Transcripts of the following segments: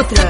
outra.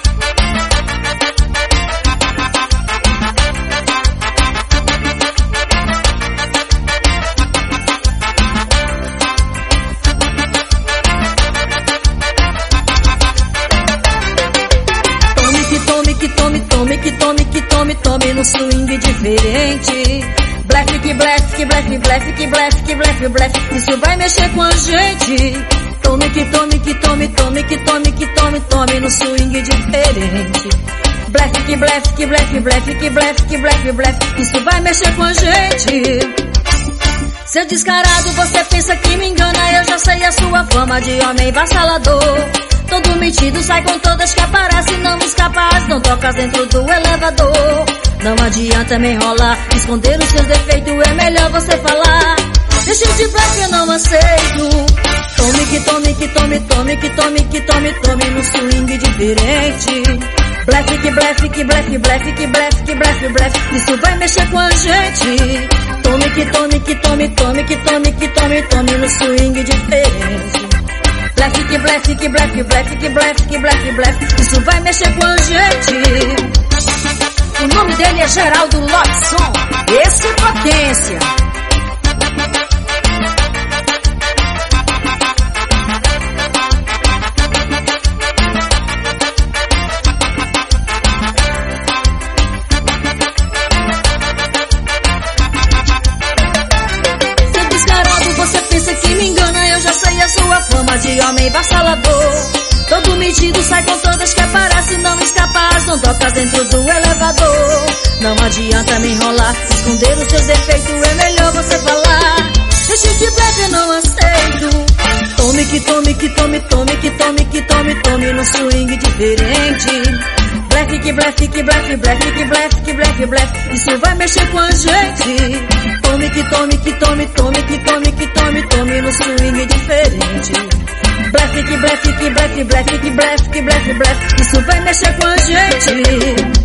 Tome no swing diferente. Blefe que blefe, que blefe, blefe, que blefe, que blefe, blefe. Isso vai mexer com a gente. Tome que tome, que tome, tome, que tome, que tome, tome no swing diferente. Blefe que blefe, que blefe, blefe, que blefe, que blefe, blefe. Isso vai mexer com a gente. Seu descarado, você pensa que me engana. Eu já sei a sua fama de homem vassalador. Todo metido sai com todas que aparece. Não escapas, não tocas dentro do elevador. Não adianta me enrolar, esconder os seus defeitos. É melhor você falar. Deixa de blefe, eu não aceito. Tome que tome, que tome, tome, que tome, que tome, tome no swing diferente. Blefe que blefe, que blefe, blefe, que blefe, que blefe, blefe. Isso vai mexer com a gente. Tome que tome, que tome, tome, que tome, que tome, tome no swing diferente. Blefe que blefe, que blefe, blefe, que blefe, que blefe, blefe. Isso vai mexer com a gente. O nome dele é Geraldo Lobson. Esse é potência. Seu descarado, você pensa que me engana. Eu já sei a sua fama de homem vassalador. Todo metido sai com todas que aparece. Não escapas, não tocas dentro do elevador. Não adianta me enrolar, esconder os seus defeitos. É melhor você falar. Deixa de blefe, eu não aceito. Tome que tome, que tome, tome, que tome, que tome, tome no swing diferente. Blefe que blefe, que blefe, blefe, que blefe, que blefe, blefe. Isso vai mexer com a gente. Tome que tome, que tome, tome, que tome, que tome, tome no swing diferente. Blefe que blefe, que blefe, blefe, que blefe, que blefe, blefe. Isso vai mexer com a gente.